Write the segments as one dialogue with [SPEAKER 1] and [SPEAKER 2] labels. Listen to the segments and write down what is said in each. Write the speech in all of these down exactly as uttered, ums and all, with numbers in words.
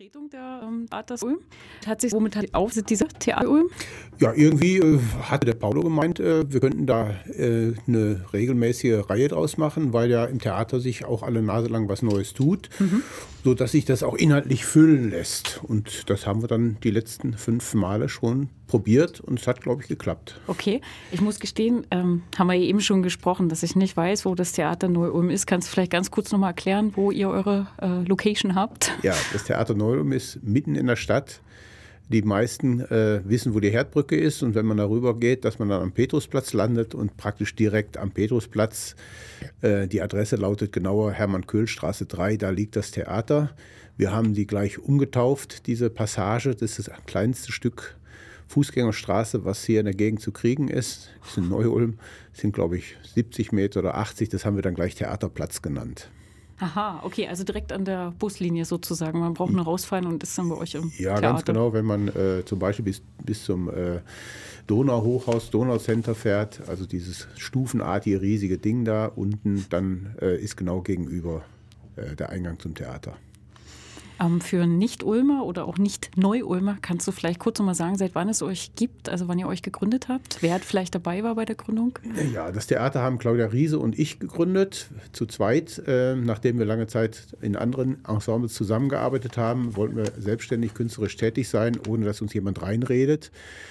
[SPEAKER 1] Vertretung der ähm, Theaters Ulm. Hat sich womit hat auf diese Theater Ulm?
[SPEAKER 2] Ja, irgendwie äh, hatte der Paulo gemeint, äh, wir könnten da äh, eine regelmäßige Reihe draus machen, weil ja im Theater sich auch alle Nase lang was Neues tut, mhm. sodass sich das auch inhaltlich füllen lässt. Und das haben wir dann die letzten fünf Male schon probiert und es hat, glaube ich, geklappt.
[SPEAKER 1] Okay, ich muss gestehen, ähm, haben wir eben schon gesprochen, dass ich nicht weiß, wo das Theater Neu-Ulm ist. Kannst du vielleicht ganz kurz nochmal erklären, wo ihr eure äh, Location habt?
[SPEAKER 2] Ja, das Theater Neu-Ulm ist mitten in der Stadt. Die meisten äh, wissen, wo die Herdbrücke ist und wenn man darüber geht, dass man dann am Petrusplatz landet und praktisch direkt am Petrusplatz, äh, die Adresse lautet genauer Hermann-Köhl-Straße drei, da liegt das Theater. Wir haben die gleich umgetauft, diese Passage, das ist das kleinste Stück Fußgängerstraße, was hier in der Gegend zu kriegen ist. Das ist in Neu-Ulm, das sind glaube ich siebzig Meter oder achtzig, das haben wir dann gleich Theaterplatz genannt.
[SPEAKER 1] Aha, okay, also direkt an der Buslinie sozusagen. Man braucht nur rausfahren und ist dann bei euch im
[SPEAKER 2] ja,
[SPEAKER 1] Theater.
[SPEAKER 2] Ja, ganz genau, wenn man äh, zum Beispiel bis, bis zum äh, Donauhochhaus, Donauzentrum fährt, also dieses stufenartige riesige Ding da unten, dann äh, ist genau gegenüber äh, der Eingang zum Theater.
[SPEAKER 1] Ähm, für Nicht-Ulmer oder auch Nicht-Neu-Ulmer kannst du vielleicht kurz noch mal sagen, seit wann es euch gibt, also wann ihr euch gegründet habt? Wer hat vielleicht dabei war bei der Gründung?
[SPEAKER 2] Ja, das Theater haben Claudia Riese und ich gegründet, zu zweit. Äh, nachdem wir lange Zeit in anderen Ensembles zusammengearbeitet haben, wollten wir selbstständig künstlerisch tätig sein, ohne dass uns jemand reinredet.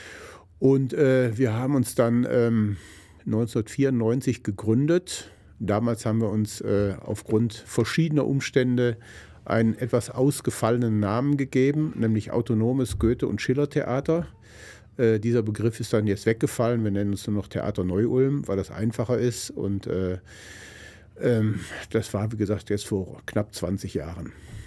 [SPEAKER 2] Und äh, wir haben uns dann ähm, neunzehnhundertvierundneunzig gegründet. Damals haben wir uns äh, aufgrund verschiedener Umstände einen etwas ausgefallenen Namen gegeben, nämlich Autonomes Goethe- und Schiller-Theater. Äh, dieser Begriff ist dann jetzt weggefallen. Wir nennen uns nur noch Theater Neu-Ulm, weil das einfacher ist. Und äh, ähm, das war, wie gesagt, jetzt vor knapp zwanzig Jahren.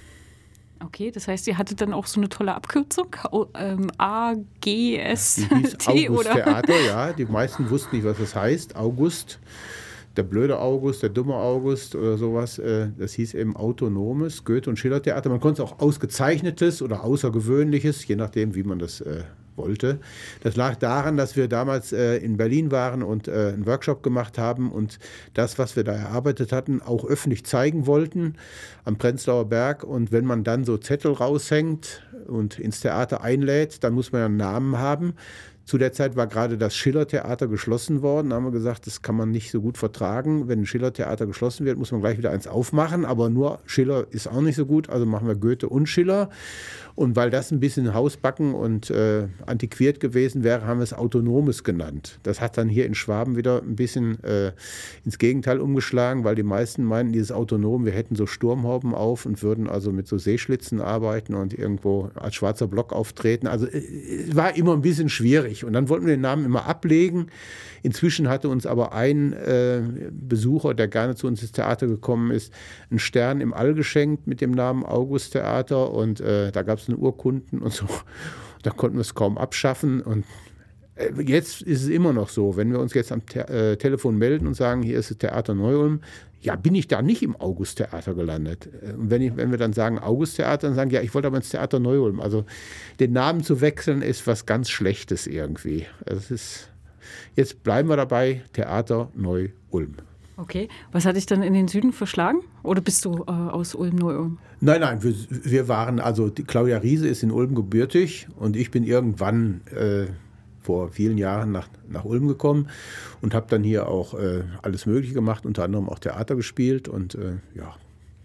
[SPEAKER 1] Okay, das heißt, ihr hattet dann auch so eine tolle Abkürzung, ähm, A G S T,
[SPEAKER 2] die hieß August
[SPEAKER 1] oder?
[SPEAKER 2] Theater, ja. Die meisten wussten nicht, was das heißt. August. Der blöde August, der dumme August oder sowas, das hieß eben Autonomes Goethe- und Schiller-Theater. Man konnte es auch Ausgezeichnetes oder Außergewöhnliches, je nachdem, wie man das äh, wollte. Das lag daran, dass wir damals äh, in Berlin waren und äh, einen Workshop gemacht haben und das, was wir da erarbeitet hatten, auch öffentlich zeigen wollten am Prenzlauer Berg. Und wenn man dann so Zettel raushängt und ins Theater einlädt, dann muss man einen Namen haben. Zu der Zeit war gerade das Schiller-Theater geschlossen worden. Da haben wir gesagt, das kann man nicht so gut vertragen. Wenn ein Schiller-Theater geschlossen wird, muss man gleich wieder eins aufmachen. Aber nur Schiller ist auch nicht so gut, also machen wir Goethe und Schiller. Und weil das ein bisschen hausbacken und äh, antiquiert gewesen wäre, haben wir es Autonomes genannt. Das hat dann hier in Schwaben wieder ein bisschen äh, ins Gegenteil umgeschlagen, weil die meisten meinten, dieses Autonom, wir hätten so Sturmhauben auf und würden also mit so Seeschlitzen arbeiten und irgendwo als schwarzer Block auftreten. Also es war immer ein bisschen schwierig. Und dann wollten wir den Namen immer ablegen. Inzwischen hatte uns aber ein äh, Besucher, der gerne zu uns ins Theater gekommen ist, einen Stern im All geschenkt mit dem Namen August Theater. Und äh, da gab es eine Urkunden und so. Da konnten wir es kaum abschaffen. Und äh, jetzt ist es immer noch so, wenn wir uns jetzt am Te- äh, Telefon melden und sagen, hier ist das Theater Neu-Ulm, ja, bin ich da nicht im August-Theater gelandet. Und wenn, ich, wenn wir dann sagen August-Theater, dann sagen, ja, ich wollte aber ins Theater Neu-Ulm. Also den Namen zu wechseln ist was ganz Schlechtes irgendwie. Es ist, jetzt bleiben wir dabei, Theater Neu-Ulm.
[SPEAKER 1] Okay, was hat dich dann in den Süden verschlagen? Oder bist du äh, aus Ulm, Neu-Ulm?
[SPEAKER 2] Nein, nein, wir, wir waren, also die Claudia Riese ist in Ulm gebürtig und ich bin irgendwann äh, vor vielen Jahren nach, nach Ulm gekommen und habe dann hier auch äh, alles Mögliche gemacht, unter anderem auch Theater gespielt und äh, ja,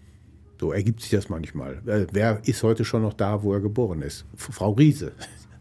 [SPEAKER 2] so ergibt sich das manchmal. Äh, wer ist heute schon noch da, wo er geboren ist? Frau Riese.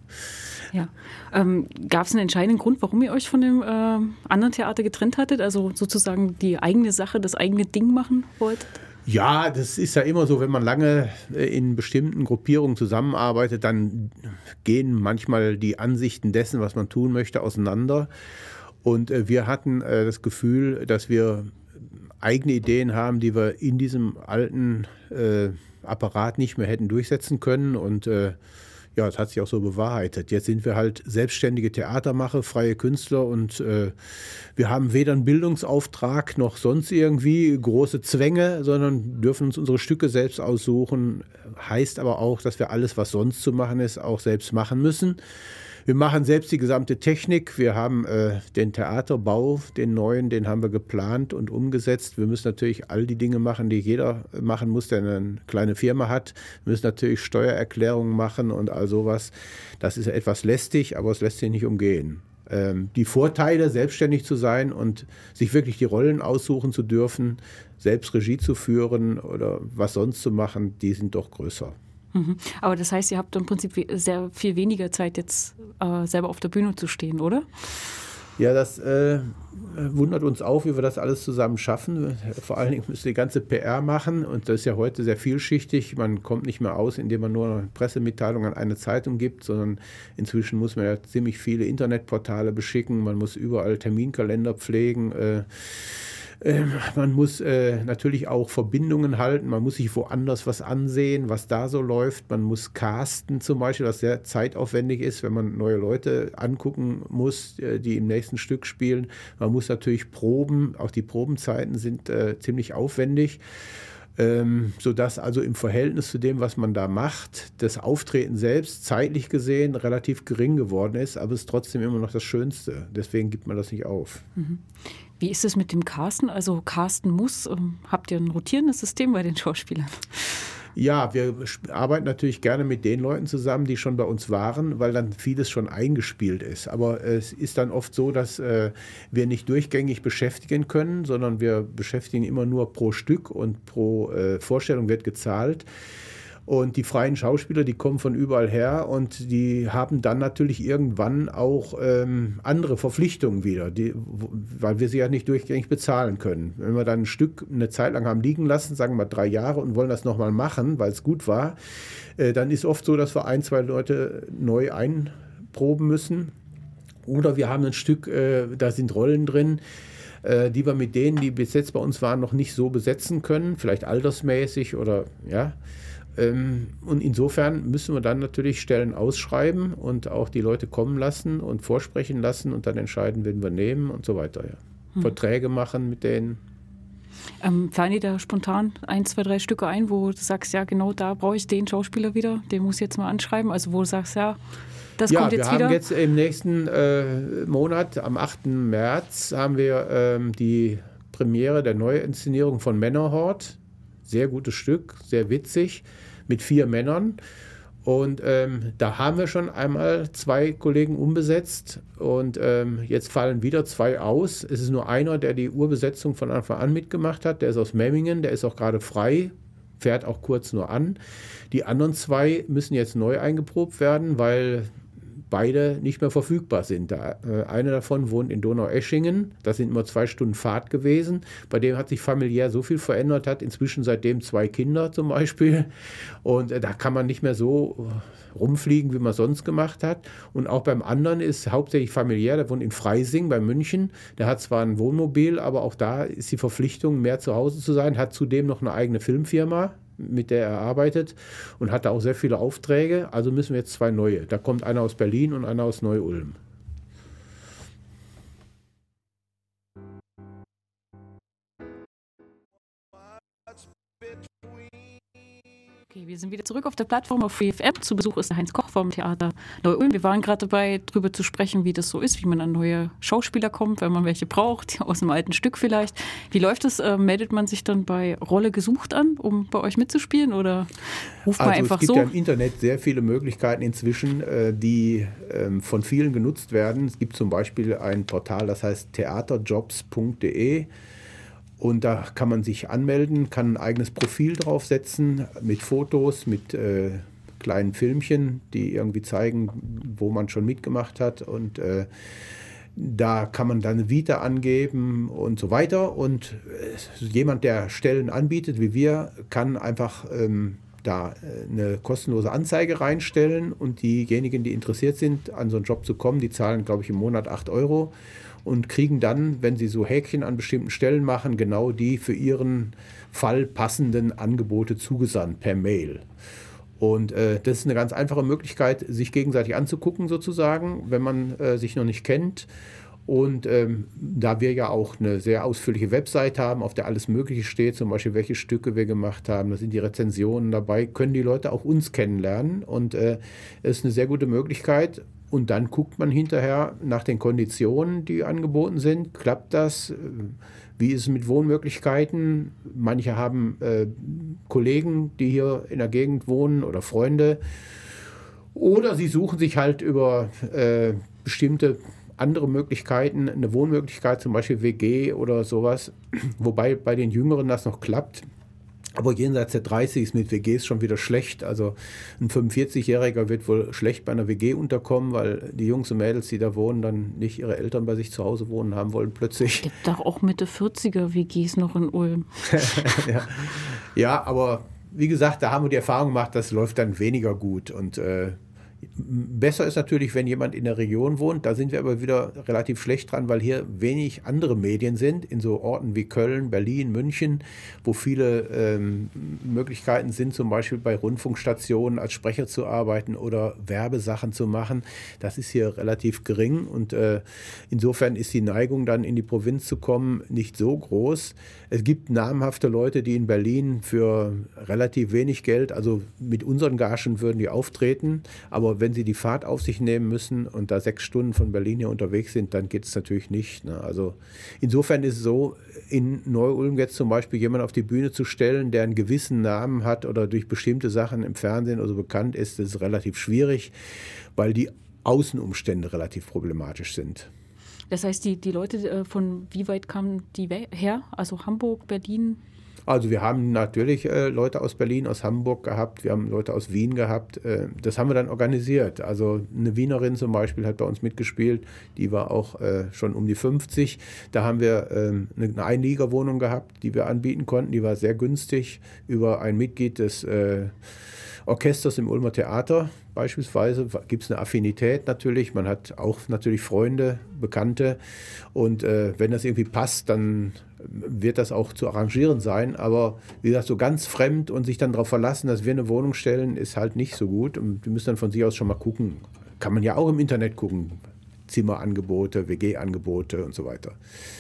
[SPEAKER 1] Ja. Ähm, gab es einen entscheidenden Grund, warum ihr euch von dem äh, anderen Theater getrennt hattet? Also sozusagen die eigene Sache, das eigene Ding machen wolltet?
[SPEAKER 2] Ja, das ist ja immer so, wenn man lange in bestimmten Gruppierungen zusammenarbeitet, dann gehen manchmal die Ansichten dessen, was man tun möchte, auseinander. Und wir hatten das Gefühl, dass wir eigene Ideen haben, die wir in diesem alten Apparat nicht mehr hätten durchsetzen können. Und ja, das hat sich auch so bewahrheitet. Jetzt sind wir halt selbstständige Theatermacher, freie Künstler und äh, wir haben weder einen Bildungsauftrag noch sonst irgendwie große Zwänge, sondern dürfen uns unsere Stücke selbst aussuchen. Heißt aber auch, dass wir alles, was sonst zu machen ist, auch selbst machen müssen. Wir machen selbst die gesamte Technik. Wir haben äh, den Theaterbau, den neuen, den haben wir geplant und umgesetzt. Wir müssen natürlich all die Dinge machen, die jeder machen muss, der eine kleine Firma hat. Wir müssen natürlich Steuererklärungen machen und all sowas. Das ist etwas lästig, aber es lässt sich nicht umgehen. Ähm, die Vorteile, selbstständig zu sein und sich wirklich die Rollen aussuchen zu dürfen, selbst Regie zu führen oder was sonst zu machen, die sind doch größer.
[SPEAKER 1] Mhm. Aber das heißt, ihr habt im Prinzip sehr viel weniger Zeit, jetzt äh, selber auf der Bühne zu stehen, oder?
[SPEAKER 2] Ja, das äh, wundert uns auch, wie wir das alles zusammen schaffen. Vor allen Dingen müssen wir die ganze P R machen und das ist ja heute sehr vielschichtig. Man kommt nicht mehr aus, indem man nur eine Pressemitteilung an eine Zeitung gibt, sondern inzwischen muss man ja ziemlich viele Internetportale beschicken. Man muss überall Terminkalender pflegen. Äh, Ähm, man muss äh, natürlich auch Verbindungen halten, man muss sich woanders was ansehen, was da so läuft. Man muss casten zum Beispiel, was sehr zeitaufwendig ist, wenn man neue Leute angucken muss, äh, die im nächsten Stück spielen. Man muss natürlich proben, auch die Probenzeiten sind äh, ziemlich aufwendig. Ähm, sodass also im Verhältnis zu dem, was man da macht, das Auftreten selbst zeitlich gesehen relativ gering geworden ist, aber es ist trotzdem immer noch das Schönste. Deswegen gibt man das nicht auf.
[SPEAKER 1] Mhm. Wie ist es mit dem Casten? Also casten muss, ähm, habt ihr ein rotierendes System bei den Schauspielern?
[SPEAKER 2] Ja, wir arbeiten natürlich gerne mit den Leuten zusammen, die schon bei uns waren, weil dann vieles schon eingespielt ist. Aber es ist dann oft so, dass äh, wir nicht durchgängig beschäftigen können, sondern wir beschäftigen immer nur pro Stück und pro äh, Vorstellung wird gezahlt. Und die freien Schauspieler, die kommen von überall her und die haben dann natürlich irgendwann auch ähm, andere Verpflichtungen wieder, die, weil wir sie ja nicht durchgängig bezahlen können. Wenn wir dann ein Stück eine Zeit lang haben liegen lassen, sagen wir drei Jahre und wollen das nochmal machen, weil es gut war, äh, dann ist oft so, dass wir ein, zwei Leute neu einproben müssen. Oder wir haben ein Stück, äh, da sind Rollen drin, äh, die wir mit denen, die bis jetzt bei uns waren, noch nicht so besetzen können, vielleicht altersmäßig oder ja. Und insofern müssen wir dann natürlich Stellen ausschreiben und auch die Leute kommen lassen und vorsprechen lassen und dann entscheiden, wen wir nehmen und so weiter. Ja. Hm. Verträge machen mit denen.
[SPEAKER 1] Ähm, fallen dir da spontan ein, zwei, drei Stücke ein, wo du sagst, ja genau da brauche ich den Schauspieler wieder, den muss ich jetzt mal anschreiben, also wo du sagst, ja, das
[SPEAKER 2] ja,
[SPEAKER 1] kommt jetzt wieder? Ja,
[SPEAKER 2] wir haben jetzt im nächsten äh, Monat, am achten März, haben wir ähm, die Premiere der Neuinszenierung von Männerhort. Sehr gutes Stück, sehr witzig, mit vier Männern. Und ähm, da haben wir schon einmal zwei Kollegen umbesetzt und ähm, jetzt fallen wieder zwei aus. Es ist nur einer, der die Urbesetzung von Anfang an mitgemacht hat. Der ist aus Memmingen, der ist auch gerade frei, fährt auch kurz nur an. Die anderen zwei müssen jetzt neu eingeprobt werden, weil beide nicht mehr verfügbar sind. Da, äh, einer davon wohnt in Donaueschingen, das sind immer zwei Stunden Fahrt gewesen. Bei dem hat sich familiär so viel verändert, hat inzwischen seitdem zwei Kinder zum Beispiel. Und äh, da kann man nicht mehr so rumfliegen, wie man sonst gemacht hat. Und auch beim anderen ist hauptsächlich familiär, der wohnt in Freising bei München. Der hat zwar ein Wohnmobil, aber auch da ist die Verpflichtung, mehr zu Hause zu sein, hat zudem noch eine eigene Filmfirma, mit der er arbeitet und hatte auch sehr viele Aufträge. Also müssen wir jetzt zwei neue. Da kommt einer aus Berlin und einer aus Neu-Ulm.
[SPEAKER 1] Okay, wir sind wieder zurück auf der Plattform auf FreeFM. Zu Besuch ist der Heinz Koch vom Theater Neu-Ulm. Wir waren gerade dabei, darüber zu sprechen, wie das so ist, wie man an neue Schauspieler kommt, wenn man welche braucht, aus einem alten Stück vielleicht. Wie läuft es? Äh, meldet man sich dann bei Rolle gesucht an, um bei euch mitzuspielen oder ruft man
[SPEAKER 2] also
[SPEAKER 1] einfach so?
[SPEAKER 2] Es gibt so? ja im Internet sehr viele Möglichkeiten inzwischen, äh, die ähm, von vielen genutzt werden. Es gibt zum Beispiel ein Portal, das heißt theaterjobs punkt de. Und da kann man sich anmelden, kann ein eigenes Profil draufsetzen mit Fotos, mit äh, kleinen Filmchen, die irgendwie zeigen, wo man schon mitgemacht hat. Und äh, da kann man dann eine Vita angeben und so weiter. Und äh, jemand, der Stellen anbietet, wie wir, kann einfach ähm, da eine kostenlose Anzeige reinstellen. Und diejenigen, die interessiert sind, an so einen Job zu kommen, die zahlen, glaube ich, im Monat acht Euro. Und kriegen dann, wenn sie so Häkchen an bestimmten Stellen machen, genau die für ihren Fall passenden Angebote zugesandt per Mail. Und äh, das ist eine ganz einfache Möglichkeit, sich gegenseitig anzugucken sozusagen, wenn man äh, sich noch nicht kennt. Und ähm, da wir ja auch eine sehr ausführliche Website haben, auf der alles Mögliche steht, zum Beispiel welche Stücke wir gemacht haben, da sind die Rezensionen dabei, können die Leute auch uns kennenlernen. Und äh, es ist eine sehr gute Möglichkeit, und dann guckt man hinterher nach den Konditionen, die angeboten sind. Klappt das? Wie ist es mit Wohnmöglichkeiten? Manche haben äh, Kollegen, die hier in der Gegend wohnen oder Freunde. Oder sie suchen sich halt über äh, bestimmte andere Möglichkeiten, eine Wohnmöglichkeit, zum Beispiel W G oder sowas. Wobei bei den Jüngeren das noch klappt. Aber jenseits der dreißig ist mit W Gs schon wieder schlecht. Also ein fünfundvierzigjähriger wird wohl schlecht bei einer W G unterkommen, weil die Jungs und Mädels, die da wohnen, dann nicht ihre Eltern bei sich zu Hause wohnen haben wollen plötzlich.
[SPEAKER 1] Es gibt doch auch Mitte vierziger W Gs noch in Ulm.
[SPEAKER 2] ja. ja, aber wie gesagt, da haben wir die Erfahrung gemacht, das läuft dann weniger gut. Und äh, besser ist natürlich, wenn jemand in der Region wohnt. Da sind wir aber wieder relativ schlecht dran, weil hier wenig andere Medien sind, in so Orten wie Köln, Berlin, München, wo viele ähm, Möglichkeiten sind, zum Beispiel bei Rundfunkstationen als Sprecher zu arbeiten oder Werbesachen zu machen. Das ist hier relativ gering und äh, insofern ist die Neigung, dann in die Provinz zu kommen, nicht so groß. Es gibt namhafte Leute, die in Berlin für relativ wenig Geld, also mit unseren Gagen würden die auftreten, aber wenn sie die Fahrt auf sich nehmen müssen und da sechs Stunden von Berlin hier unterwegs sind, dann geht es natürlich nicht. Ne? Also insofern ist es so, in Neu-Ulm jetzt zum Beispiel jemanden auf die Bühne zu stellen, der einen gewissen Namen hat oder durch bestimmte Sachen im Fernsehen oder so bekannt ist, das ist relativ schwierig, weil die Außenumstände relativ problematisch sind.
[SPEAKER 1] Das heißt, die, die Leute, von wie weit kamen die her? Also Hamburg, Berlin?
[SPEAKER 2] Also wir haben natürlich äh, Leute aus Berlin, aus Hamburg gehabt, wir haben Leute aus Wien gehabt. Äh, das haben wir dann organisiert. Also eine Wienerin zum Beispiel hat bei uns mitgespielt, die war auch äh, schon um die fünfzig. Da haben wir äh, eine Einliegerwohnung gehabt, die wir anbieten konnten. Die war sehr günstig über ein Mitglied des äh, Orchesters im Ulmer Theater. Beispielsweise gibt es eine Affinität natürlich. Man hat auch natürlich Freunde, Bekannte. Und äh, wenn das irgendwie passt, dann wird das auch zu arrangieren sein. Aber wie gesagt, so ganz fremd und sich dann darauf verlassen, dass wir eine Wohnung stellen, ist halt nicht so gut. Und wir müssen dann von sich aus schon mal gucken. Kann man ja auch im Internet gucken. Zimmerangebote, W G-Angebote und so weiter.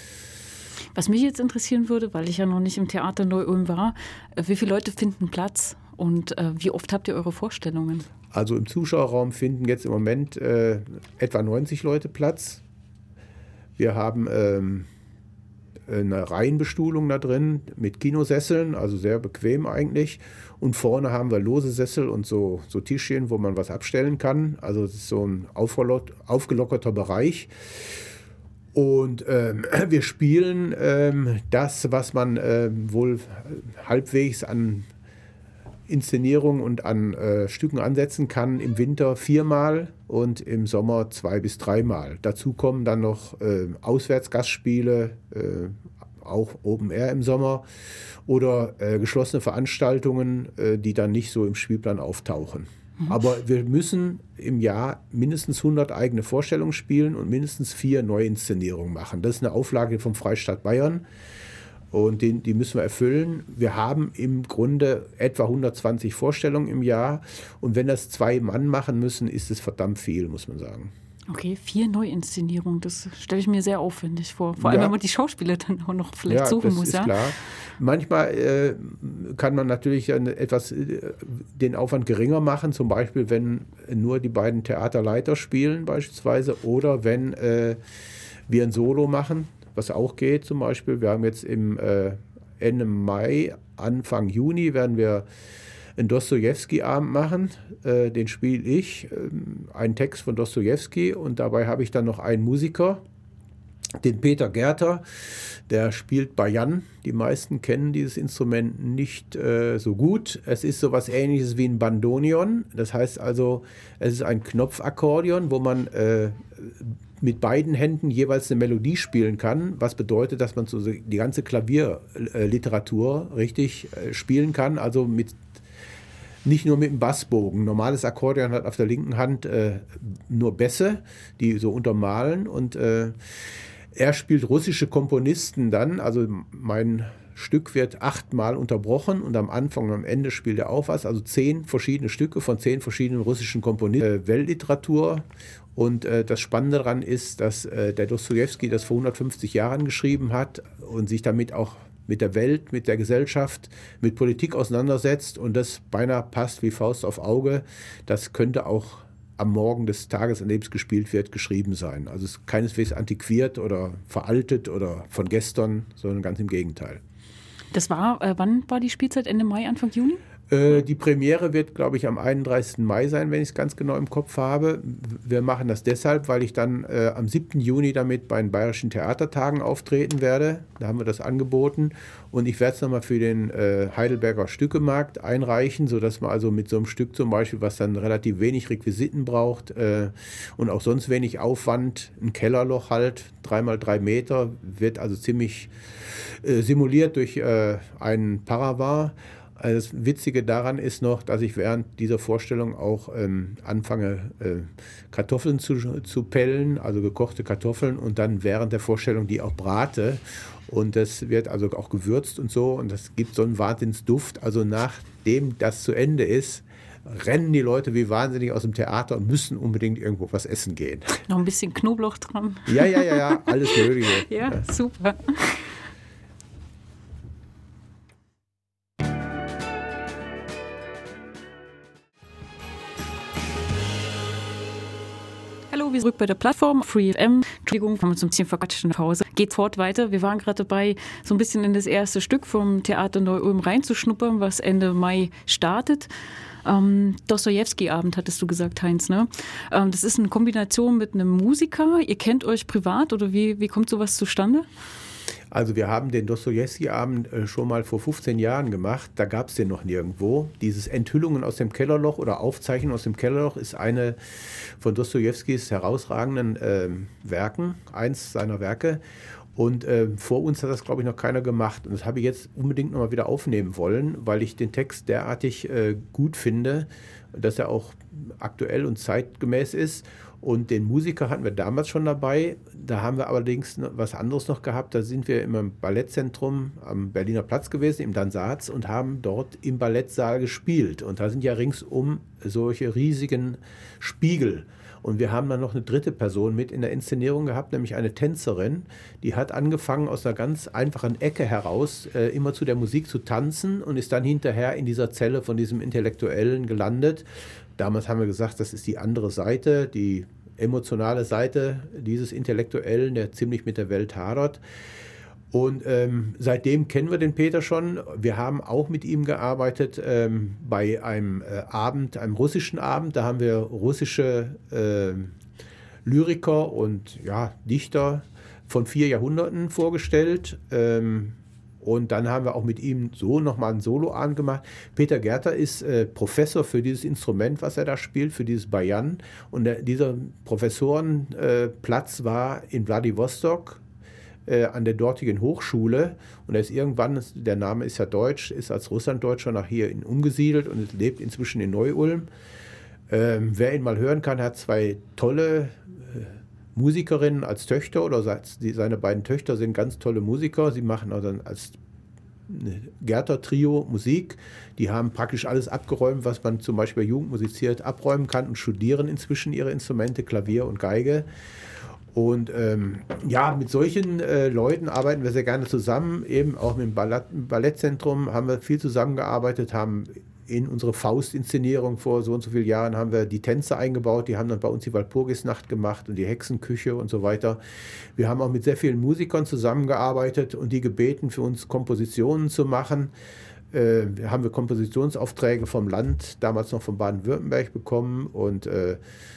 [SPEAKER 1] Was mich jetzt interessieren würde, weil ich ja noch nicht im Theater Neu-Ulm war, wie viele Leute finden Platz und äh, wie oft habt ihr eure Vorstellungen?
[SPEAKER 2] Also im Zuschauerraum finden jetzt im Moment äh, etwa neunzig Leute Platz. Wir haben ähm, eine Reihenbestuhlung da drin mit Kinosesseln, also sehr bequem eigentlich. Und vorne haben wir lose Sessel und so, so Tischchen, wo man was abstellen kann. Also es ist so ein aufgelockerter Bereich. Und ähm, wir spielen ähm, das, was man ähm, wohl halbwegs an Inszenierung und an äh, Stücken ansetzen kann, im Winter viermal und im Sommer zwei bis dreimal. Dazu kommen dann noch äh, Auswärtsgastspiele, äh, auch Open Air im Sommer oder äh, geschlossene Veranstaltungen, äh, die dann nicht so im Spielplan auftauchen. Mhm. Aber wir müssen im Jahr mindestens hundert eigene Vorstellungen spielen und mindestens vier Neuinszenierungen machen. Das ist eine Auflage vom Freistaat Bayern. Und den, die müssen wir erfüllen. Wir haben im Grunde etwa hundertzwanzig Vorstellungen im Jahr. Und wenn das zwei Mann machen müssen, ist es verdammt viel, muss man sagen.
[SPEAKER 1] Okay, vier Neuinszenierungen, das stelle ich mir sehr aufwendig vor. Vor allem,
[SPEAKER 2] ja.
[SPEAKER 1] wenn man die Schauspieler dann auch noch vielleicht
[SPEAKER 2] ja,
[SPEAKER 1] suchen
[SPEAKER 2] das
[SPEAKER 1] muss.
[SPEAKER 2] Ist
[SPEAKER 1] ja,
[SPEAKER 2] klar. Manchmal äh, kann man natürlich etwas äh, den Aufwand geringer machen. Zum Beispiel, wenn nur die beiden Theaterleiter spielen beispielsweise. Oder wenn äh, wir ein Solo machen. Was auch geht zum Beispiel, wir haben jetzt im äh, Ende Mai, Anfang Juni werden wir einen Dostojewski-Abend machen, äh, den spiele ich, äh, einen Text von Dostojewski und dabei habe ich dann noch einen Musiker, den Peter Gerter, der spielt Bajan. Die meisten kennen dieses Instrument nicht äh, so gut. Es ist so was Ähnliches wie ein Bandoneon, das heißt also, es ist ein Knopfakkordeon, wo man äh, mit beiden Händen jeweils eine Melodie spielen kann, was bedeutet, dass man so die ganze Klavierliteratur richtig spielen kann, also mit, nicht nur mit dem Bassbogen. Normales Akkordeon hat auf der linken Hand äh, nur Bässe, die so untermalen und äh, er spielt russische Komponisten dann, also mein Stück wird achtmal unterbrochen und am Anfang und am Ende spielt er auch was, also zehn verschiedene Stücke von zehn verschiedenen russischen Komponisten, äh, Weltliteratur. Und äh, das Spannende daran ist, dass äh, der Dostojewski das vor hundertfünfzig Jahren geschrieben hat und sich damit auch mit der Welt, mit der Gesellschaft, mit Politik auseinandersetzt und das beinahe passt wie Faust auf Auge. Das könnte auch am Morgen des Tages, an dem es gespielt wird, geschrieben sein. Also es ist keineswegs antiquiert oder veraltet oder von gestern, sondern ganz im Gegenteil.
[SPEAKER 1] Das war, äh, wann war die Spielzeit? Ende Mai, Anfang Juni?
[SPEAKER 2] Äh, die Premiere wird, glaube ich, am einunddreißigsten Mai sein, wenn ich es ganz genau im Kopf habe. Wir machen das deshalb, weil ich dann äh, am siebten Juni damit bei den Bayerischen Theatertagen auftreten werde. Da haben wir das angeboten. Und ich werde es nochmal für den äh, Heidelberger Stückemarkt einreichen, sodass man also mit so einem Stück zum Beispiel, was dann relativ wenig Requisiten braucht äh, und auch sonst wenig Aufwand, ein Kellerloch halt, drei mal drei Meter, wird also ziemlich äh, simuliert durch äh, einen Paravent. Das Witzige daran ist noch, dass ich während dieser Vorstellung auch ähm, anfange, äh, Kartoffeln zu, zu pellen, also gekochte Kartoffeln, und dann während der Vorstellung die auch brate. Und das wird also auch gewürzt und so, und das gibt so einen Wahnsinnsduft. Also nachdem das zu Ende ist, rennen die Leute wie wahnsinnig aus dem Theater und müssen unbedingt irgendwo was essen gehen.
[SPEAKER 1] Noch ein bisschen Knoblauch dran.
[SPEAKER 2] Ja, ja, ja, ja, alles Mögliche.
[SPEAKER 1] Ja, ja, super. Hallo, wir sind zurück bei der Plattform Free F M. Entschuldigung, wir haben uns ein bisschen verquatscht in der Pause. Geht fort weiter. Wir waren gerade dabei, so ein bisschen in das erste Stück vom Theater Neu-Ulm reinzuschnuppern, was Ende Mai startet. Ähm, Dostojewski-Abend, hattest du gesagt, Heinz, ne? Ähm, das ist eine Kombination mit einem Musiker. Ihr kennt euch privat oder wie, wie kommt sowas zustande?
[SPEAKER 2] Also wir haben den Dostojewski-Abend äh, schon mal vor fünfzehn Jahren gemacht. Da gab es den noch nirgendwo. Dieses Enthüllungen aus dem Kellerloch oder Aufzeichnungen aus dem Kellerloch ist eine von Dostojewskis herausragenden äh, Werken, eins seiner Werke. Und äh, vor uns hat das, glaube ich, noch keiner gemacht. Und das habe ich jetzt unbedingt noch mal wieder aufnehmen wollen, weil ich den Text derartig äh, gut finde, dass er auch aktuell und zeitgemäß ist. Und den Musiker hatten wir damals schon dabei. Da haben wir allerdings was anderes noch gehabt. Da sind wir im Ballettzentrum am Berliner Platz gewesen, im Dansarz, und haben dort im Ballettsaal gespielt. Und da sind ja ringsum solche riesigen Spiegel. Und wir haben dann noch eine dritte Person mit in der Inszenierung gehabt, nämlich eine Tänzerin. Die hat angefangen, aus einer ganz einfachen Ecke heraus äh, immer zu der Musik zu tanzen und ist dann hinterher in dieser Zelle von diesem Intellektuellen gelandet. Damals haben wir gesagt, das ist die andere Seite, die emotionale Seite dieses Intellektuellen, der ziemlich mit der Welt hadert. Und ähm, seitdem kennen wir den Peter schon. Wir haben auch mit ihm gearbeitet ähm, bei einem äh, Abend, einem russischen Abend. Da haben wir russische äh, Lyriker und ja, Dichter von vier Jahrhunderten vorgestellt. Ähm, Und dann haben wir auch mit ihm so nochmal ein Soloabend gemacht. Peter Gerter ist äh, Professor für dieses Instrument, was er da spielt, für dieses Bajan. Und der, dieser Professorenplatz äh, war in Wladiwostok äh, an der dortigen Hochschule. Und er ist irgendwann, der Name ist ja deutsch, ist als Russlanddeutscher nach hier in, umgesiedelt und lebt inzwischen in Neu-Ulm. Ähm, wer ihn mal hören kann, hat zwei tolle äh, Musikerinnen als Töchter, oder seine beiden Töchter sind ganz tolle Musiker. Sie machen also als Gerter-Trio Musik. Die haben praktisch alles abgeräumt, was man zum Beispiel bei Jugend musiziert, abräumen kann, und studieren inzwischen ihre Instrumente, Klavier und Geige. Und ähm, ja, mit solchen äh, Leuten arbeiten wir sehr gerne zusammen. Eben auch mit dem Ballett, Ballettzentrum haben wir viel zusammengearbeitet, haben in unsere Faust-Inszenierung vor so und so vielen Jahren haben wir die Tänze eingebaut. Die haben dann bei uns die Walpurgisnacht gemacht und die Hexenküche und so weiter. Wir haben auch mit sehr vielen Musikern zusammengearbeitet und die gebeten, für uns Kompositionen zu machen. Äh, haben wir Kompositionsaufträge vom Land, damals noch von Baden-Württemberg, bekommen. Und äh,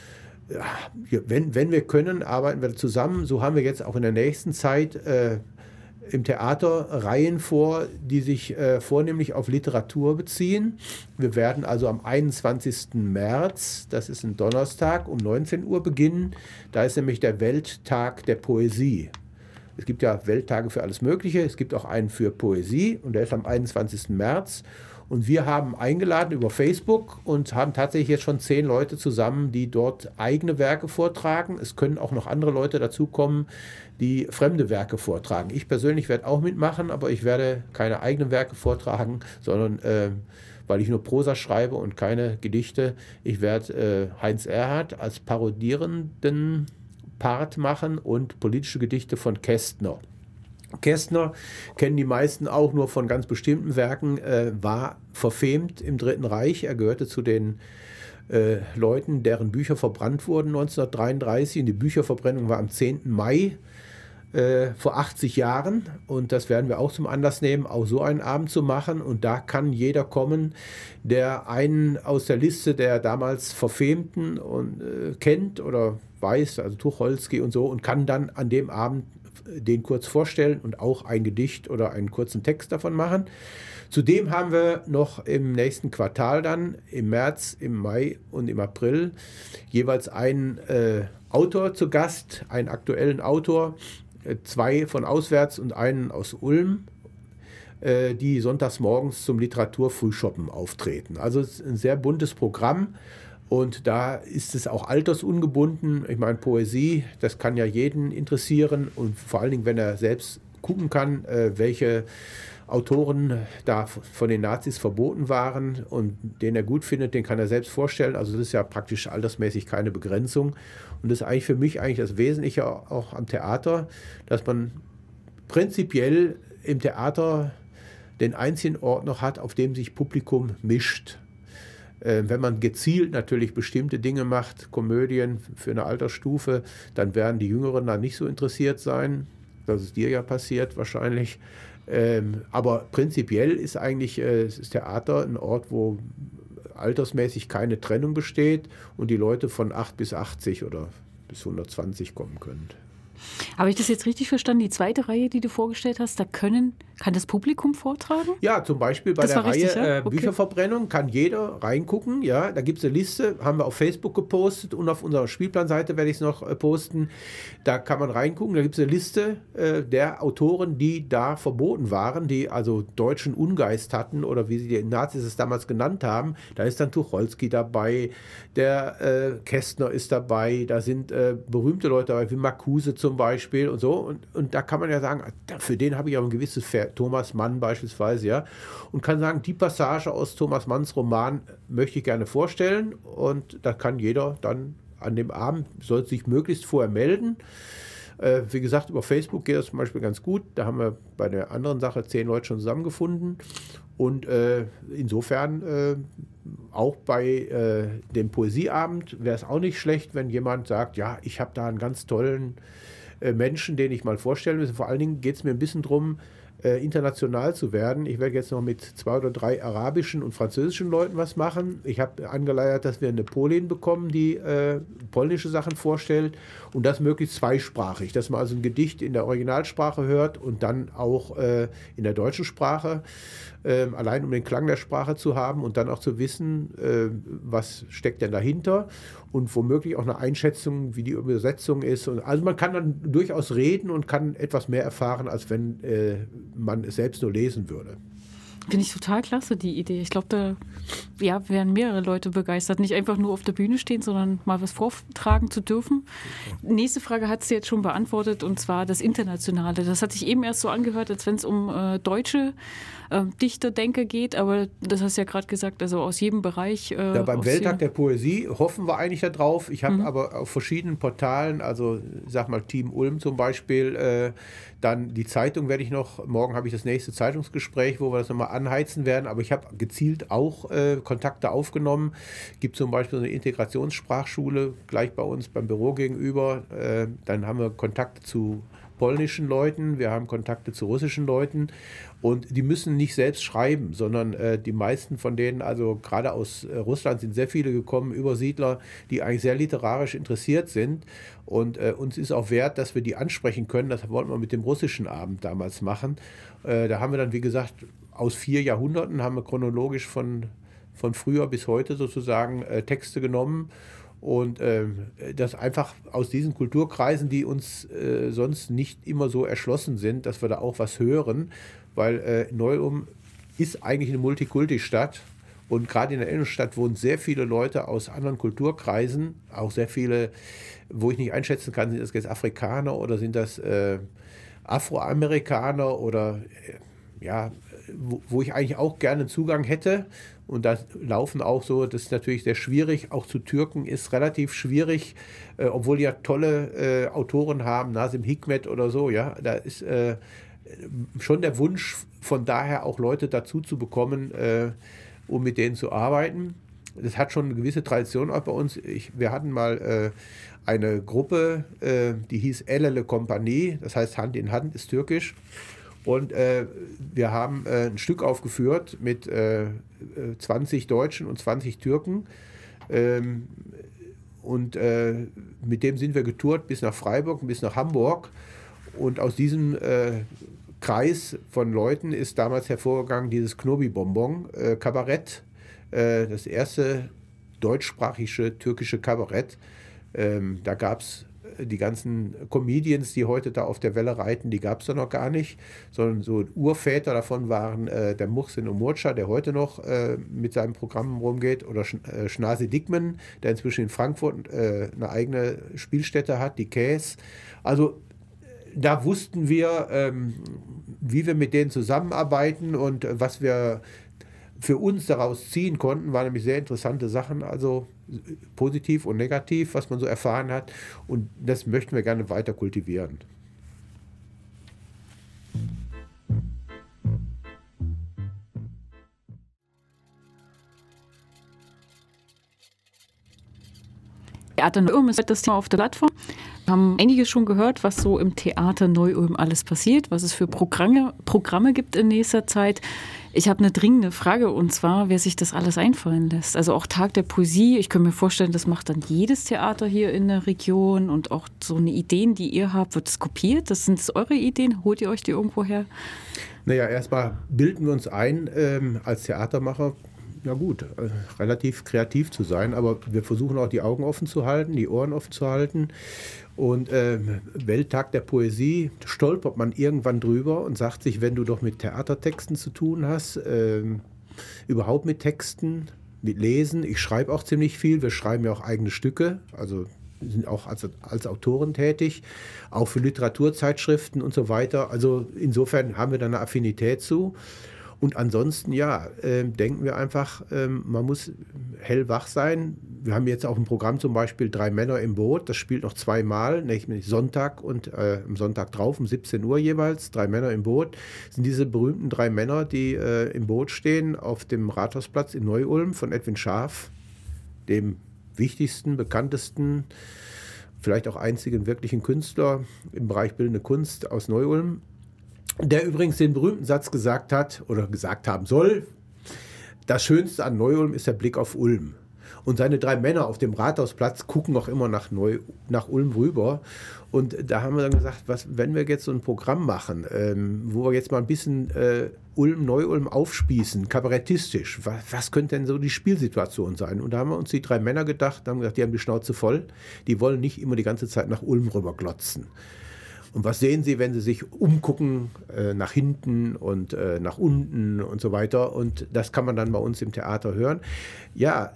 [SPEAKER 2] ja, wenn, wenn wir können, arbeiten wir zusammen. So haben wir jetzt auch in der nächsten Zeit äh, im Theater Reihen vor, die sich äh, vornehmlich auf Literatur beziehen. Wir werden also am einundzwanzigsten März, das ist ein Donnerstag, um neunzehn Uhr beginnen. Da ist nämlich der Welttag der Poesie. Es gibt ja Welttage für alles Mögliche, es gibt auch einen für Poesie, und der ist am einundzwanzigsten März. Und wir haben eingeladen über Facebook und haben tatsächlich jetzt schon zehn Leute zusammen, die dort eigene Werke vortragen. Es können auch noch andere Leute dazukommen, die fremde Werke vortragen. Ich persönlich werde auch mitmachen, aber ich werde keine eigenen Werke vortragen, sondern äh, weil ich nur Prosa schreibe und keine Gedichte. Ich werde äh, Heinz Erhardt als parodierenden Part machen und politische Gedichte von Kästner. Kästner kennen die meisten auch nur von ganz bestimmten Werken, äh, war verfemt im Dritten Reich. Er gehörte zu den äh, Leuten, deren Bücher verbrannt wurden neunzehnhundertdreiunddreißig. Und die Bücherverbrennung war am zehnten Mai äh, vor achtzig Jahren. Und das werden wir auch zum Anlass nehmen, auch so einen Abend zu machen. Und da kann jeder kommen, der einen aus der Liste der damals Verfemten und, äh, kennt oder weiß, also Tucholsky und so, und kann dann an dem Abend den kurz vorstellen und auch ein Gedicht oder einen kurzen Text davon machen. Zudem haben wir noch im nächsten Quartal dann, im März, im Mai und im April, jeweils einen äh, Autor zu Gast, einen aktuellen Autor, äh, zwei von auswärts und einen aus Ulm, äh, die sonntags morgens zum Literaturfrühschoppen auftreten. Also es ist ein sehr buntes Programm. Und da ist es auch altersungebunden. Ich meine, Poesie, das kann ja jeden interessieren. Und vor allen Dingen, wenn er selbst gucken kann, äh, welche Autoren da von den Nazis verboten waren und den er gut findet, den kann er selbst vorstellen. Also das ist ja praktisch altersmäßig keine Begrenzung. Und das ist eigentlich für mich eigentlich das Wesentliche auch am Theater, dass man prinzipiell im Theater den einzigen Ort noch hat, auf dem sich Publikum mischt. Wenn man gezielt natürlich bestimmte Dinge macht, Komödien für eine Altersstufe, dann werden die Jüngeren da nicht so interessiert sein. Das ist dir ja passiert wahrscheinlich. Aber prinzipiell ist eigentlich das Theater ein Ort, wo altersmäßig keine Trennung besteht und die Leute von acht bis achtzig oder bis hundertzwanzig kommen können.
[SPEAKER 1] Habe ich das jetzt richtig verstanden? Die zweite Reihe, die du vorgestellt hast, da können, kann das Publikum vortragen?
[SPEAKER 2] Ja, zum Beispiel bei
[SPEAKER 1] das
[SPEAKER 2] der
[SPEAKER 1] richtig,
[SPEAKER 2] Reihe
[SPEAKER 1] ja?
[SPEAKER 2] äh,
[SPEAKER 1] Okay.
[SPEAKER 2] Bücherverbrennung kann jeder reingucken. Ja, da gibt es eine Liste, haben wir auf Facebook gepostet und auf unserer Spielplanseite werde ich es noch äh, posten. Da kann man reingucken. Da gibt es eine Liste äh, der Autoren, die da verboten waren, die also deutschen Ungeist hatten oder wie sie die Nazis es damals genannt haben. Da ist dann Tucholsky dabei, der äh, Kästner ist dabei, da sind äh, berühmte Leute dabei, wie Marcuse zum Beispiel und so. Und, und da kann man ja sagen, für den habe ich auch ein gewisses Fair, Thomas Mann beispielsweise, ja, und kann sagen, die Passage aus Thomas Manns Roman möchte ich gerne vorstellen und da kann jeder dann an dem Abend, soll sich möglichst vorher melden. Äh, wie gesagt, über Facebook geht das zum Beispiel ganz gut. Da haben wir bei der anderen Sache zehn Leute schon zusammengefunden und äh, insofern äh, auch bei äh, dem Poesieabend wäre es auch nicht schlecht, wenn jemand sagt, ja, ich habe da einen ganz tollen Menschen, den ich mal vorstellen will. Vor allen Dingen geht es mir ein bisschen darum, äh, international zu werden. Ich werde jetzt noch mit zwei oder drei arabischen und französischen Leuten was machen. Ich habe angeleiert, dass wir eine Polin bekommen, die äh, polnische Sachen vorstellt und das möglichst zweisprachig, dass man also ein Gedicht in der Originalsprache hört und dann auch äh, in der deutschen Sprache, äh, allein um den Klang der Sprache zu haben und dann auch zu wissen, äh, was steckt denn dahinter und womöglich auch eine Einschätzung, wie die Übersetzung ist. Und also man kann dann durchaus reden und kann etwas mehr erfahren, als wenn äh, man es selbst nur lesen würde.
[SPEAKER 1] Finde ich total klasse, die Idee. Ich glaube, da ja, wären mehrere Leute begeistert. Nicht einfach nur auf der Bühne stehen, sondern mal was vortragen zu dürfen. Nächste Frage hat sie jetzt schon beantwortet, und zwar das Internationale. Das hat sich eben erst so angehört, als wenn es um äh, deutsche äh, Dichterdenker geht, aber das hast du ja gerade gesagt, also aus jedem Bereich. Äh,
[SPEAKER 2] ja, beim Welttag der Poesie hoffen wir eigentlich darauf. Ich habe mhm. aber auf verschiedenen Portalen, also ich sag mal Team Ulm zum Beispiel, äh, dann die Zeitung werde ich noch, morgen habe ich das nächste Zeitungsgespräch, wo wir das nochmal anheizen werden, aber ich habe gezielt auch äh, Kontakte aufgenommen. Es gibt zum Beispiel so eine Integrationssprachschule gleich bei uns beim Büro gegenüber. Äh, dann haben wir Kontakte zu polnischen Leuten, wir haben Kontakte zu russischen Leuten und die müssen nicht selbst schreiben, sondern äh, die meisten von denen, also gerade aus äh, Russland sind sehr viele gekommen, Übersiedler, die eigentlich sehr literarisch interessiert sind und äh, uns ist auch wert, dass wir die ansprechen können. Das wollten wir mit dem russischen Abend damals machen. Äh, da haben wir dann, wie gesagt, aus vier Jahrhunderten haben wir chronologisch von, von früher bis heute sozusagen äh, Texte genommen. Und äh, das einfach aus diesen Kulturkreisen, die uns äh, sonst nicht immer so erschlossen sind, dass wir da auch was hören, weil äh, Neu-Ulm ist eigentlich eine Multikulti-Stadt und gerade in der Innenstadt wohnen sehr viele Leute aus anderen Kulturkreisen, auch sehr viele, wo ich nicht einschätzen kann, sind das jetzt Afrikaner oder sind das äh, Afroamerikaner oder äh, ja, wo, wo ich eigentlich auch gerne einen Zugang hätte. Und da laufen auch so, das ist natürlich sehr schwierig, auch zu Türken ist relativ schwierig, äh, obwohl die ja tolle äh, Autoren haben, Nazım Hikmet oder so, ja, da ist äh, schon der Wunsch, von daher auch Leute dazu zu bekommen, äh, um mit denen zu arbeiten. das hat schon eine gewisse Tradition auch bei uns. Ich, wir hatten mal äh, eine Gruppe, äh, die hieß El Ele Kompanie, das heißt Hand in Hand, ist türkisch. Und äh, wir haben äh, ein Stück aufgeführt mit äh, zwanzig Deutschen und zwanzig Türken. Ähm, und äh, mit dem sind wir getourt bis nach Freiburg, bis nach Hamburg. Und aus diesem äh, Kreis von Leuten ist damals hervorgegangen dieses Knobi-Bonbon-Kabarett. Äh, das erste deutschsprachige türkische Kabarett. Ähm, da gab es die ganzen Comedians, die heute da auf der Welle reiten, die gab es da noch gar nicht, sondern so Urväter davon waren äh, der Muhsin Umurca, der heute noch äh, mit seinem Programm rumgeht, oder Sch äh, Schnasi Dickmann, der inzwischen in Frankfurt äh, eine eigene Spielstätte hat, die Käs. Also da wussten wir, ähm, wie wir mit denen zusammenarbeiten und äh, was wir für uns daraus ziehen konnten, waren nämlich sehr interessante Sachen, also positiv und negativ, was man so erfahren hat. Und das möchten wir gerne weiter kultivieren.
[SPEAKER 1] Theater Neu-Ulm ist das Thema auf der Plattform. Wir haben einiges schon gehört, was so im Theater Neu-Ulm alles passiert, was es für Programme, Programme gibt in nächster Zeit. Ich habe eine dringende Frage, und zwar, wer sich das alles einfallen lässt. Also auch Tag der Poesie. Ich kann mir vorstellen, das macht dann jedes Theater hier in der Region, und auch so eine Ideen, die ihr habt, wird es kopiert? Das sind das eure Ideen? Holt ihr euch die irgendwo her?
[SPEAKER 2] Naja, erstmal bilden wir uns ein, ähm, als Theatermacher, ja gut, äh, relativ kreativ zu sein, aber wir versuchen auch die Augen offen zu halten, die Ohren offen zu halten. Und äh, Welttag der Poesie stolpert man irgendwann drüber und sagt sich, wenn du doch mit Theatertexten zu tun hast, äh, überhaupt mit Texten, mit Lesen. Ich schreibe auch ziemlich viel, wir schreiben ja auch eigene Stücke, also sind auch als, als Autoren tätig, auch für Literaturzeitschriften und so weiter. Also insofern haben wir da eine Affinität zu. Und ansonsten, ja, äh, denken wir einfach, äh, man muss hellwach sein. Wir haben jetzt auch ein Programm, zum Beispiel Drei Männer im Boot. Das spielt noch zweimal, nämlich Sonntag und äh, am Sonntag drauf um siebzehn Uhr jeweils. Drei Männer im Boot. Das sind diese berühmten drei Männer, die äh, im Boot stehen auf dem Rathausplatz in Neu-Ulm von Edwin Schaaf, dem wichtigsten, bekanntesten, vielleicht auch einzigen wirklichen Künstler im Bereich Bildende Kunst aus Neu-Ulm. Der übrigens den berühmten Satz gesagt hat oder gesagt haben soll: Das Schönste an Neu-Ulm ist der Blick auf Ulm. Und seine drei Männer auf dem Rathausplatz gucken auch immer nach, Neu, nach Ulm rüber. Und da haben wir dann gesagt, was, wenn wir jetzt so ein Programm machen, ähm, wo wir jetzt mal ein bisschen äh, Ulm, Neu-Ulm aufspießen, kabarettistisch, was, was könnte denn so die Spielsituation sein? Und da haben wir uns die drei Männer gedacht, haben gesagt, die haben die Schnauze voll, die wollen nicht immer die ganze Zeit nach Ulm rüberglotzen. Und was sehen Sie, wenn Sie sich umgucken, äh, nach hinten und äh, nach unten und so weiter? Und das kann man dann bei uns im Theater hören. Ja,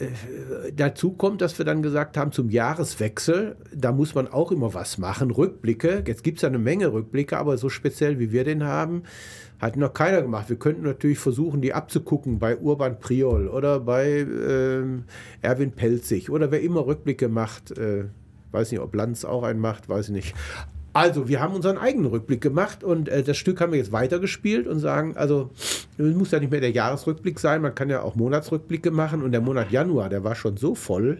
[SPEAKER 2] äh, dazu kommt, dass wir dann gesagt haben, zum Jahreswechsel, da muss man auch immer was machen. Rückblicke, jetzt gibt es ja eine Menge Rückblicke, aber so speziell wie wir den haben, hat noch keiner gemacht. Wir könnten natürlich versuchen, die abzugucken bei Urban Priol oder bei äh, Erwin Pelzig oder wer immer Rückblicke macht. Äh, weiß nicht, ob Lanz auch einen macht, weiß ich nicht. Also, wir haben unseren eigenen Rückblick gemacht und äh, das Stück haben wir jetzt weitergespielt und sagen, also, es muss ja nicht mehr der Jahresrückblick sein, man kann ja auch Monatsrückblicke machen, und der Monat Januar, der war schon so voll.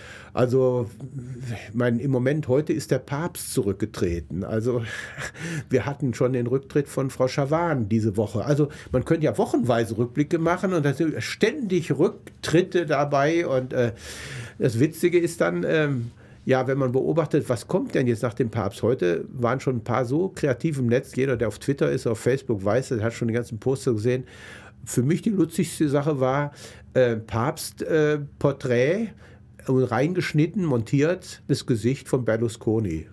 [SPEAKER 2] Also, ich meine, im Moment heute ist der Papst zurückgetreten. Also, wir hatten schon den Rücktritt von Frau Schawan diese Woche. Also, man könnte ja wochenweise Rückblicke machen und da sind ständig Rücktritte dabei. Und äh, das Witzige ist dann, ähm, ja, wenn man beobachtet, was kommt denn jetzt nach dem Papst? Heute waren schon ein paar so kreativ im Netz. Jeder, der auf Twitter ist, auf Facebook weiß, der hat schon die ganzen Poster gesehen. Für mich die lustigste Sache war äh, Papst-Porträt, äh, reingeschnitten, montiert, das Gesicht von Berlusconi.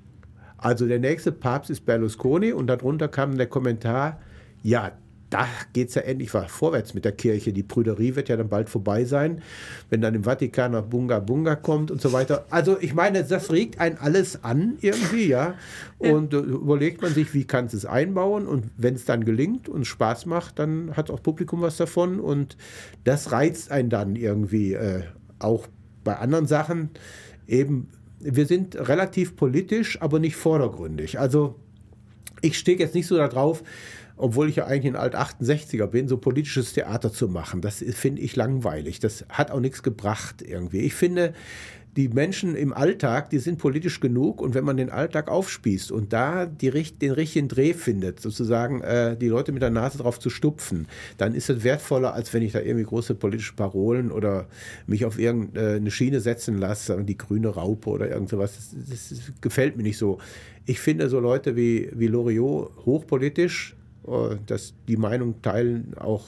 [SPEAKER 2] Also der nächste Papst ist Berlusconi, und darunter kam der Kommentar, ja, da geht es ja endlich vorwärts mit der Kirche. Die Prüderie wird ja dann bald vorbei sein, wenn dann im Vatikan noch Bunga Bunga kommt und so weiter. Also ich meine, das regt einen alles an irgendwie, ja. Und äh, überlegt man sich, wie kann es einbauen, und wenn es dann gelingt und Spaß macht, dann hat auch Publikum was davon, und das reizt einen dann irgendwie äh, auch bei anderen Sachen. Eben, wir sind relativ politisch, aber nicht vordergründig. Also ich stehe jetzt nicht so da drauf, obwohl ich ja eigentlich ein Alt-achtundsechziger bin, so politisches Theater zu machen. Das finde ich langweilig. Das hat auch nichts gebracht irgendwie. Ich finde, die Menschen im Alltag, die sind politisch genug, und wenn man den Alltag aufspießt und da die, den richtigen Dreh findet, sozusagen äh, die Leute mit der Nase drauf zu stupfen, dann ist es wertvoller, als wenn ich da irgendwie große politische Parolen oder mich auf irgendeine Schiene setzen lasse, die grüne Raupe oder irgend sowas. Das, das gefällt mir nicht so. Ich finde so Leute wie, wie Loriot hochpolitisch, äh, dass die Meinung teilen auch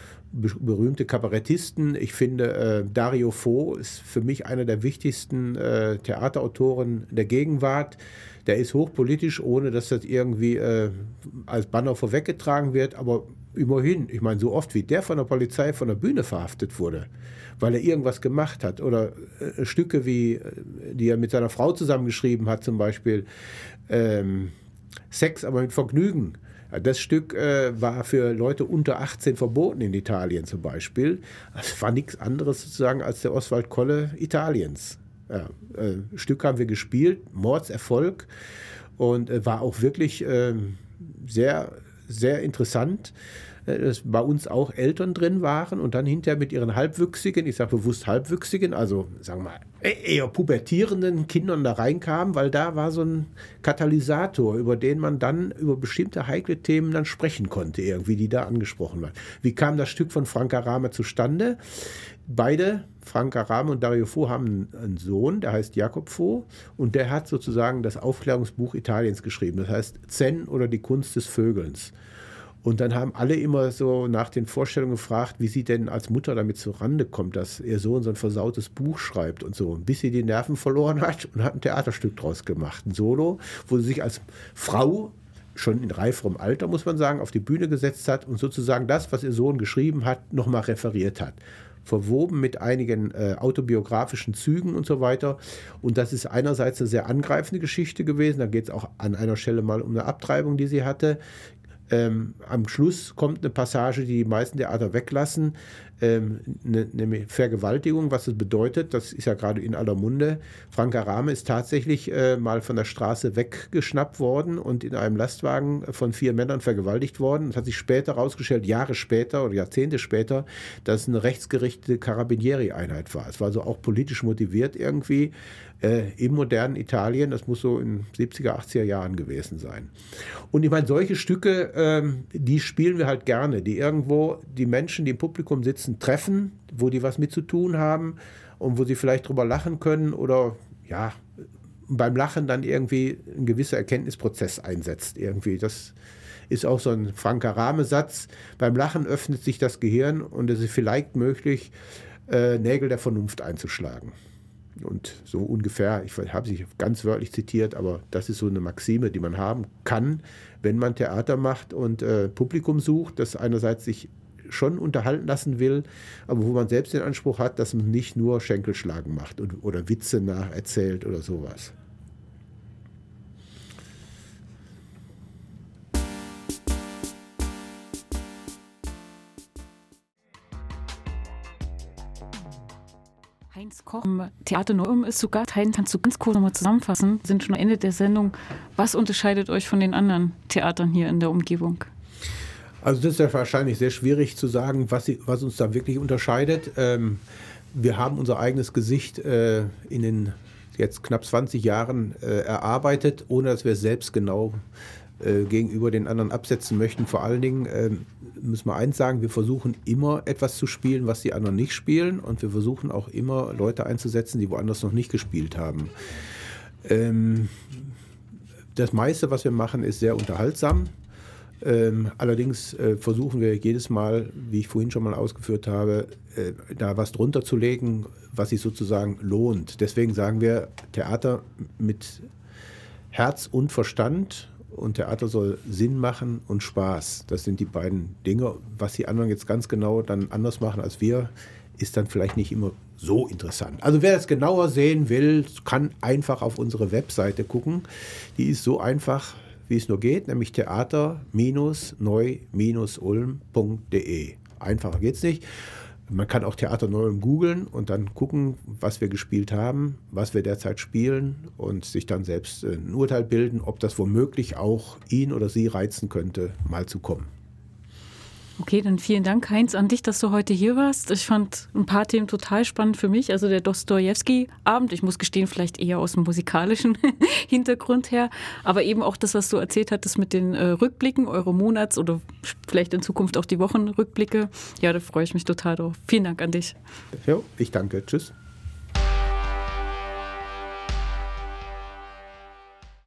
[SPEAKER 2] berühmte Kabarettisten. Ich finde, äh, Dario Fo ist für mich einer der wichtigsten äh, Theaterautoren der Gegenwart. Der ist hochpolitisch, ohne dass das irgendwie äh, als Banner vorweggetragen wird, aber immerhin, ich meine, so oft wie der von der Polizei von der Bühne verhaftet wurde, weil er irgendwas gemacht hat, oder äh, Stücke wie, die er mit seiner Frau zusammengeschrieben hat, zum Beispiel ähm, Sex, aber mit Vergnügen. Das Stück äh, war für Leute unter achtzehn verboten in Italien zum Beispiel. Es war nichts anderes sozusagen als der Oswald Kolle Italiens. Ja, äh, Stück haben wir gespielt, Mordserfolg, und äh, war auch wirklich äh, sehr, sehr interessant. Dass bei uns auch Eltern drin waren und dann hinterher mit ihren halbwüchsigen, ich sage bewusst halbwüchsigen, also sagen wir mal eher pubertierenden Kindern da reinkamen, weil da war so ein Katalysator, über den man dann über bestimmte heikle Themen dann sprechen konnte, irgendwie, die da angesprochen waren. Wie kam das Stück von Frank Arame zustande? Beide, Frank Arame und Dario Fo, haben einen Sohn, der heißt Jakob Fo, und der hat sozusagen das Aufklärungsbuch Italiens geschrieben, das heißt Zen oder die Kunst des Vögelns. Und dann haben alle immer so nach den Vorstellungen gefragt, wie sie denn als Mutter damit zurande kommt, dass ihr Sohn so ein versautes Buch schreibt und so. Bis sie die Nerven verloren hat und hat ein Theaterstück draus gemacht, ein Solo, wo sie sich als Frau, schon in reiferem Alter, muss man sagen, auf die Bühne gesetzt hat und sozusagen das, was ihr Sohn geschrieben hat, nochmal referiert hat. Verwoben mit einigen äh, autobiografischen Zügen und so weiter. Und das ist einerseits eine sehr angreifende Geschichte gewesen. Da geht es auch an einer Stelle mal um eine Abtreibung, die sie hatte. Ähm, am Schluss kommt eine Passage, die die meisten Theater weglassen, ähm, eine, eine Vergewaltigung, was das bedeutet, das ist ja gerade in aller Munde. Frank Arame ist tatsächlich äh, mal von der Straße weggeschnappt worden und in einem Lastwagen von vier Männern vergewaltigt worden. Es hat sich später herausgestellt, Jahre später oder Jahrzehnte später, dass es eine rechtsgerichtete Carabinieri-Einheit war. Es war so auch politisch motiviert irgendwie äh, im modernen Italien. Das muss so in siebziger, achtziger Jahren gewesen sein. Und ich meine, solche Stücke, ähm, die spielen wir halt gerne, die irgendwo die Menschen, die im Publikum sitzen, treffen, wo die was mit zu tun haben und wo sie vielleicht drüber lachen können oder ja, beim Lachen dann irgendwie ein gewisser Erkenntnisprozess einsetzt. Irgendwie. Das ist auch so ein Frank Arame-Satz. Beim Lachen öffnet sich das Gehirn und es ist vielleicht möglich, äh, Nägel der Vernunft einzuschlagen. Und so ungefähr, ich habe sie ganz wörtlich zitiert, aber das ist so eine Maxime, die man haben kann, wenn man Theater macht und äh, Publikum sucht, das einerseits sich schon unterhalten lassen will, aber wo man selbst den Anspruch hat, dass man nicht nur Schenkelschlagen macht und, oder Witze nacherzählt oder sowas.
[SPEAKER 1] Heinz Koch im Theater Neu-Ulm ist sogar. Heinz, kannst du ganz kurz nochmal zusammenfassen? Wir sind schon am Ende der Sendung. Was unterscheidet euch von den anderen Theatern hier in der Umgebung?
[SPEAKER 2] Also das ist ja wahrscheinlich sehr schwierig zu sagen, was, sie, was uns da wirklich unterscheidet. Ähm, wir haben unser eigenes Gesicht äh, in den jetzt knapp zwanzig Jahren äh, erarbeitet, ohne dass wir es selbst genau äh, gegenüber den anderen absetzen möchten. Vor allen Dingen äh, müssen wir eins sagen, wir versuchen immer etwas zu spielen, was die anderen nicht spielen, und wir versuchen auch immer Leute einzusetzen, die woanders noch nicht gespielt haben. Ähm, das meiste, was wir machen, ist sehr unterhaltsam. Ähm, allerdings äh, versuchen wir jedes Mal, wie ich vorhin schon mal ausgeführt habe, äh, da was drunter zu legen, was sich sozusagen lohnt. Deswegen sagen wir Theater mit Herz und Verstand, und Theater soll Sinn machen und Spaß. Das sind die beiden Dinge. Was die anderen jetzt ganz genau dann anders machen als wir, ist dann vielleicht nicht immer so interessant. Also wer es genauer sehen will, kann einfach auf unsere Webseite gucken. Die ist so einfach, wie es nur geht, nämlich theater neu ulm punkt de. Einfacher geht's nicht. Man kann auch Theater Neu-Ulm googeln und dann gucken, was wir gespielt haben, was wir derzeit spielen, und sich dann selbst ein Urteil bilden, ob das womöglich auch ihn oder sie reizen könnte, mal zu kommen.
[SPEAKER 1] Okay, dann vielen Dank, Heinz, an dich, dass du heute hier warst. Ich fand ein paar Themen total spannend für mich. Also der Dostojewski-Abend, ich muss gestehen, vielleicht eher aus dem musikalischen Hintergrund her, aber eben auch das, was du erzählt hattest mit den äh, Rückblicken, eure Monats- oder vielleicht in Zukunft auch die Wochenrückblicke. Ja, da freue ich mich total drauf. Vielen Dank an dich.
[SPEAKER 2] Ja, ich danke. Tschüss.